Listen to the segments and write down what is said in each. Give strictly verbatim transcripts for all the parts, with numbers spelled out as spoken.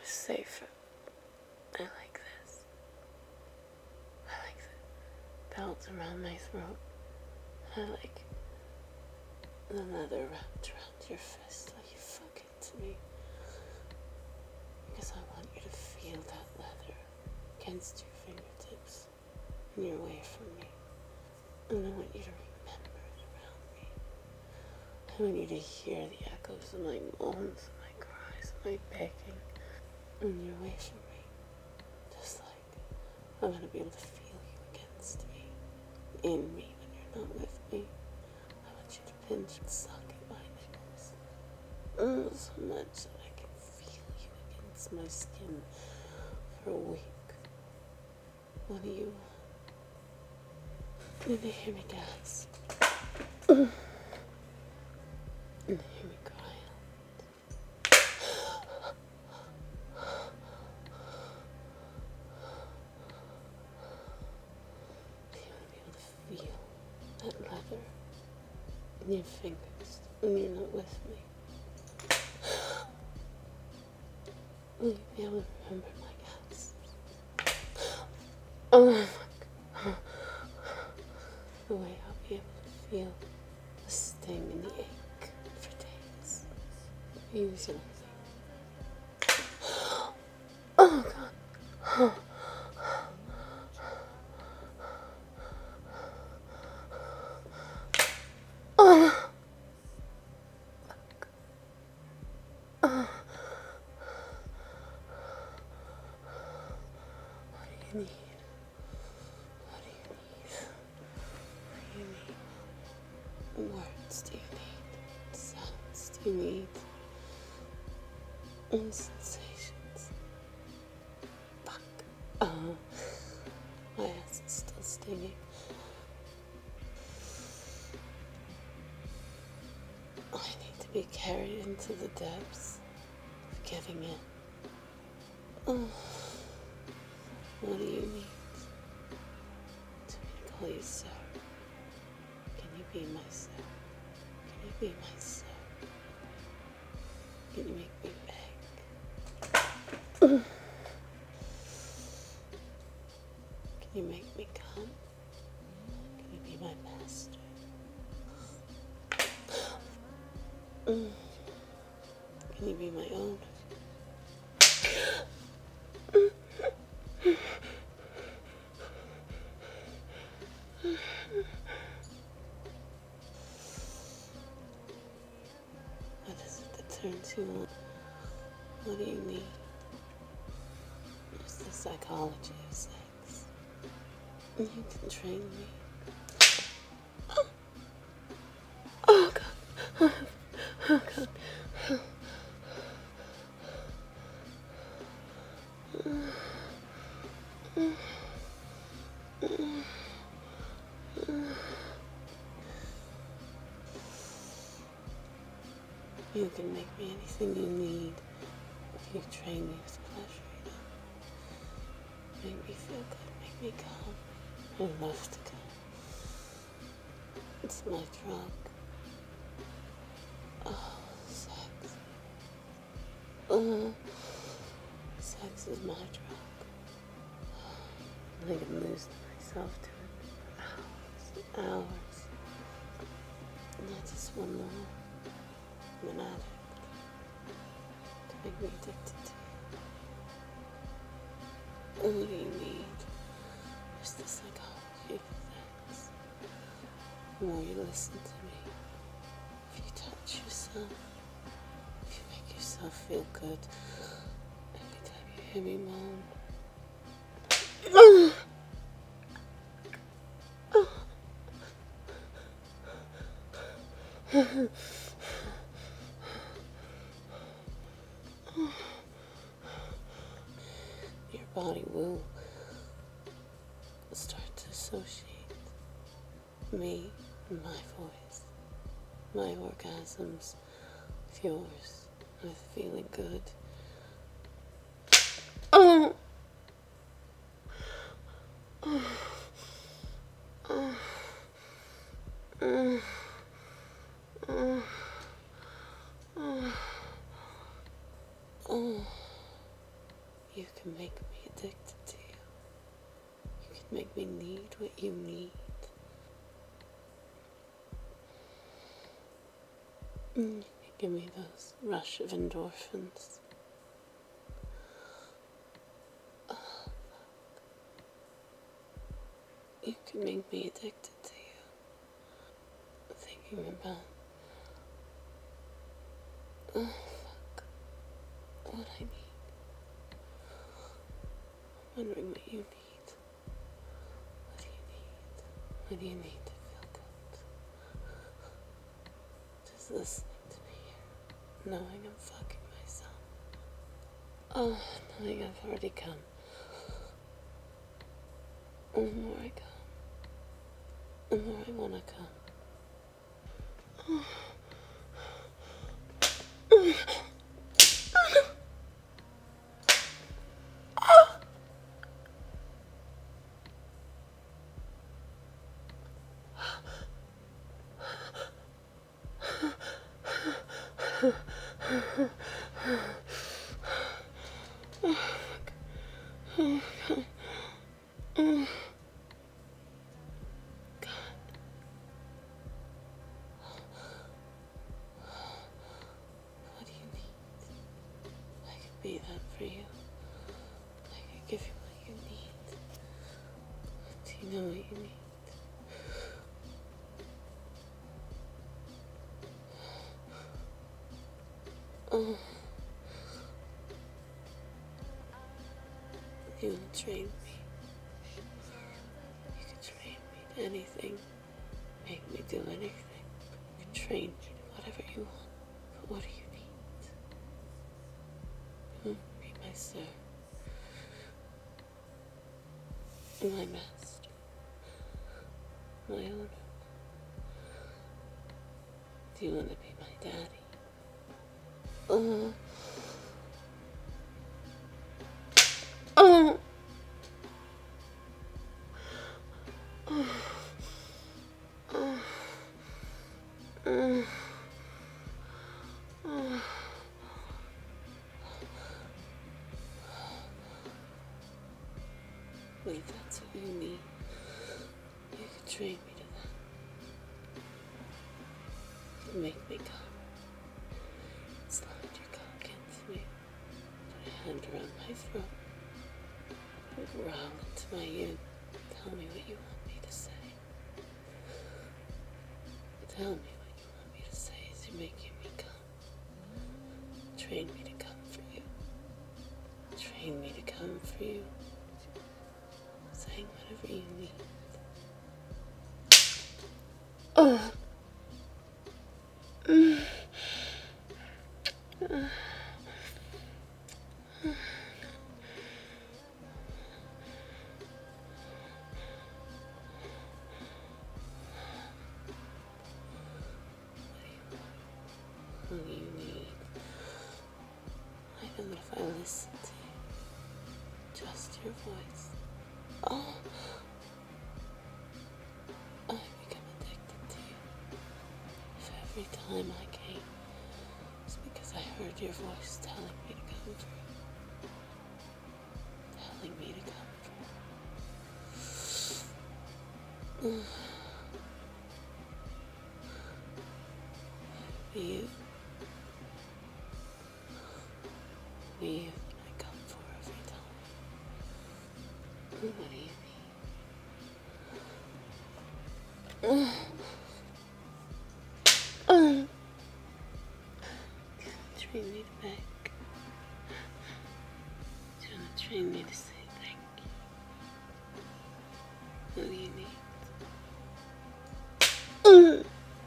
is safer. I like this. I like the belt around my throat. I like the leather wrapped around your fist like you fuck into me. Because I want you to feel that leather against your fingertips when you're away from me. And I want you to remember it around me. I want you to hear the echoes of my moans, my cries, my begging when you're away from me. Just like I want to be able to feel you against me, in me when you're not with me. I want you to pinch and suck at my nipples. Mm, so much that I can feel you against my skin for a week. What do you want? You hear me gasp. And hear me cry out. You want to be able to feel that leather in your fingers when you're not with me. Will you be able to remember my gasps? Oh my God. The way I'll be able to feel the sting and the ache for days. Usually. Oh God. Oh. Oh. What do you need? What do you need? What do you need? Words do you need? Sounds do you need? And sensations. Fuck. Oh. My ass is still stinging. I need to be carried into the depths of giving in. Oh. What do you need? To me to call you sir? Can you be my sir? Can you be my sir? Can you make me beg? Can you make me come? Can you be my master? Can you be my owner? What is it that turns you on? What do you need? It's the psychology of sex. You can train me. Oh God. Oh God. You can make me anything you need if you train me with pleasure, you know. Make me feel good, make me calm. I love to come. It's my drug. Oh, sex. Oh, sex is my drug. I can lose myself to it for hours and hours. And I just want more. I'm an addict to make me addicted to you. All you need is the psychology of things. The more you listen to me, if you touch yourself, if you make yourself feel good, every time you hear me moan. Your body will start to associate me and my voice, my orgasms with yours, with feeling good. Oh. Oh. Oh. Oh. Oh. Oh. Oh. You can make me addicted to you. You can make me need what you need. Mm, you can give me those rush of endorphins. Oh, you can make me addicted to you. Thinking about, oh fuck, what I need. Wondering what you need. What do you need? What do you need to feel good? Just listening to me here, knowing I'm fucking myself. Oh, knowing I've already come. The more I come, the more I wanna come. Oh. Be that for you. I can give you what you need. Do you know what you need? Oh. You wanna train me? You can train me to anything. Make me do anything. You can train me to whatever you want. But what do you need? You want to be my sir? My master? My owner? Do you want to be my daddy? Oh. Oh. Oh. Oh. Oh. Oh. Wait, that's what you need. You can train me to that. You can make me come. Slide your cock into me. Put a hand around my throat. Growl into my ear. Tell me what you want me to say. Tell me what you want me to say as you're making me come. Train me to come for you. Train me to come for you. Saying whatever you need. Oh. Mm. Uh. What do you need? I know that if I listen to you, just your voice, oh, I become addicted to you. If every time I came, it's because I heard your voice telling me to come through, telling me to come through. Be you. Be you I come for every time. What do you need? Uh, uh, train me to beg. Do you want to train me to say thank you? What do you need? Uh,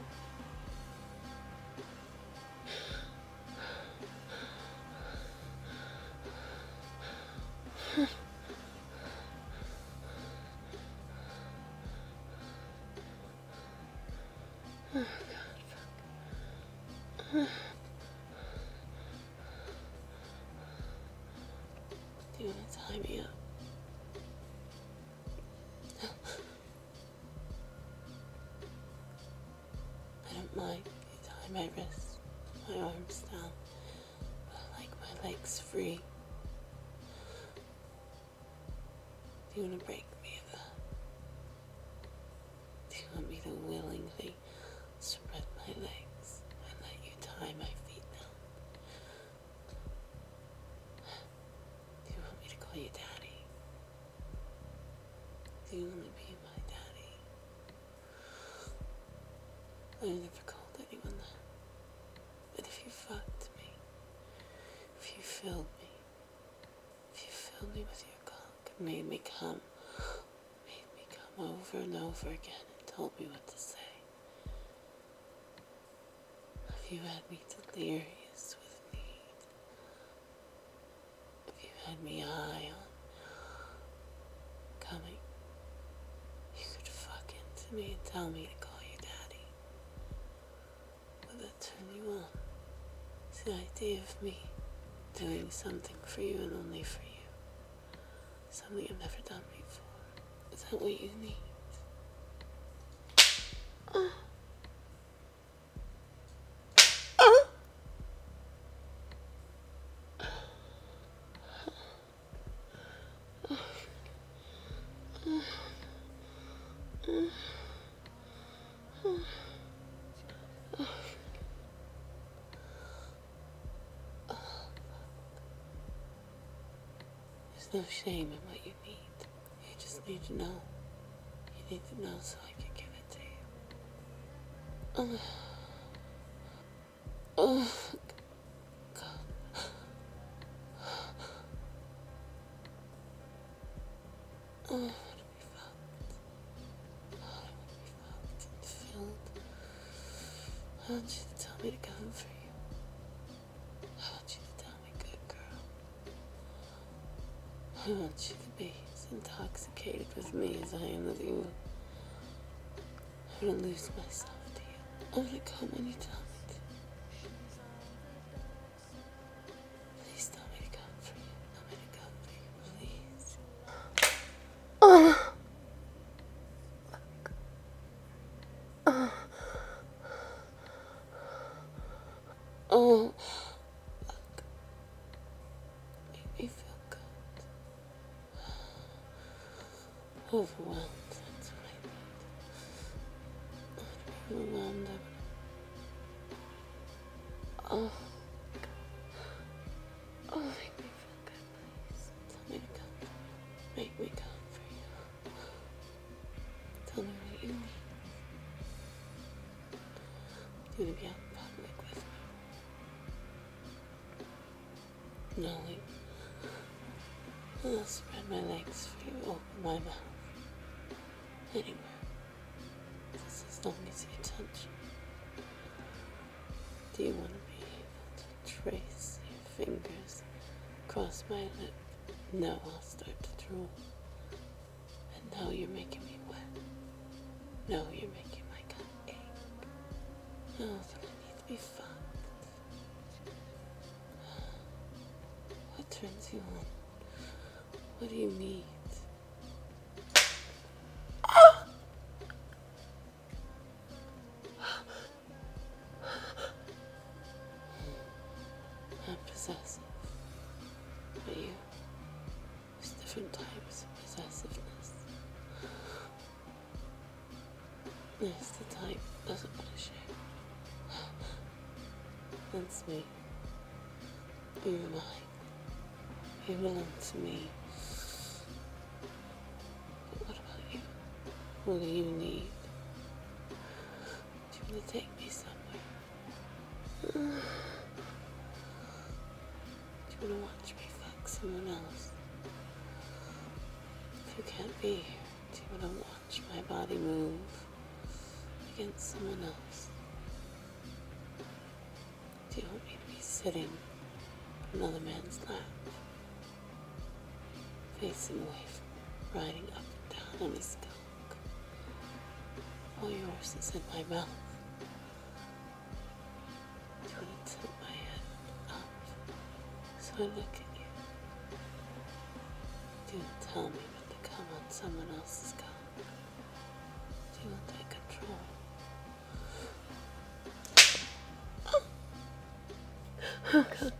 Oh, God, fuck. Uh, do you want to tie me up? I don't mind. You tie my wrists, my arms down, but I like my legs free. you want to break me of that? Do you want me to willingly spread my legs and let you tie my feet down? Do you want me to call you daddy? Do you want to be my daddy? I never called anyone that. But if you fucked me, if you filled me, if you filled me with your cock and made me come, made me come over and over again and told me what to say, if you had me delirious with need, if you had me high on coming, you could fuck into me and tell me to call you daddy. Would that turn you on? It's the idea of me doing something for you and only for you. Something I've never done before. Is that what you need? Uh. There's no shame in what you need. You just need to know. You need to know so I can give it to you. Oh, oh God. Oh, I want to be fucked. Oh, I want to be fucked and filled. I want you to tell me to come for you. I want you to tell me, good girl. I want you to be as intoxicated with me as I am with you. I'm gonna lose myself to you. I'm gonna come when you tell me to. Please tell me to come for you. Tell me to come for you, please. Oh. Oh. Fuck. Make me feel good. Overwhelmed. That's what I need. Overwhelmed. Oh. Oh, make me feel good, please. Tell me to come. Make me come for you. Tell me what you need. Do you want to be out in public with me? Knowing I'll spread my legs for you, open my mouth. Anywhere. Just as long as you touch me. Do you want to be able to trace your fingers across my lip? No, I'll start to drool. And now you're making me wet. No, you're making my gut ache. No, that I need to be fucked. What turns you on? What do you need? I'm possessive. But you, there's different types of possessiveness. There's the type that doesn't want to share. That's me. You're mine. You belong to me. But what about you? What do you need? Do you want to take me somewhere? Do you want to watch me fuck someone else? If you can't be here, do you want to watch my body move against someone else? Do you want me to be sitting on another man's lap, facing away from him, riding up and down on his skunk, while yours is in my mouth? Do you want to tilt my head up so I look at you? Do you want to tell me when to come on someone else's cock? Do you want that control? Oh, God.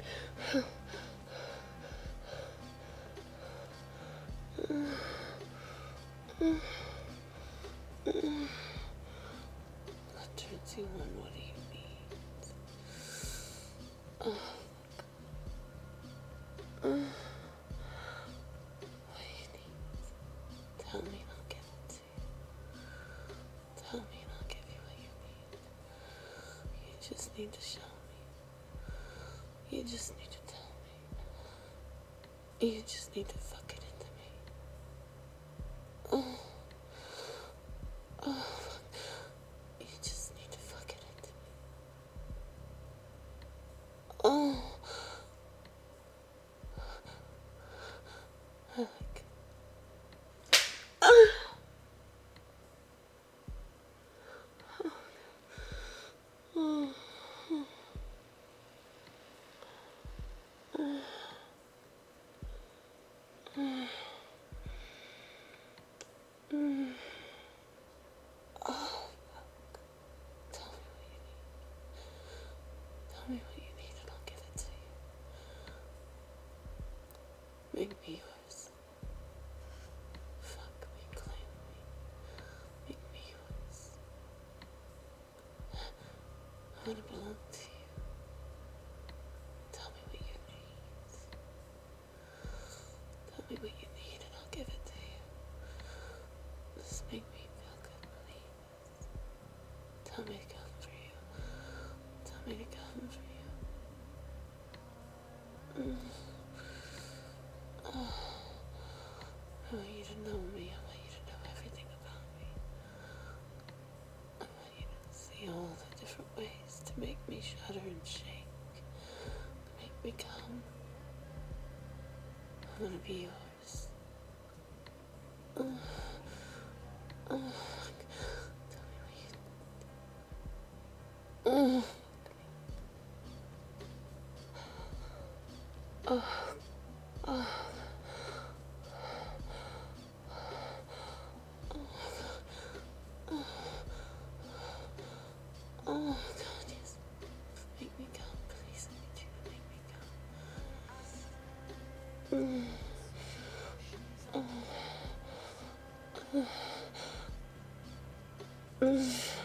Uh, what do you need? Tell me and I'll give it to you. Tell me and I'll give you what you need. You just need to show me. You just need to tell me. You just need to fuck it into me. Oh. Oh. You just need to fuck it into me. Oh. I like it. Oh. Oh. Mm. Oh, tell me what you need. Tell me what you need and I'll give it to you. Make me yours. Fuck me, claim me. Make me yours. I wanna belong to you. Tell me what you need. Tell me what you need and I'll give it to you. Just make me feel good, please. Tell me to come for you. Tell me to come for you. Mm. Oh. I want you to know me. I want you to know everything about me. I want you to see all the different ways to make me shudder and shake. To make me come. I want to be yours. Uh, uh, tell me what you... Uh, uh, uh. Oh, God, yes. Make me come, please. I need you to make me come. Mm. Oh. Mm. Mm.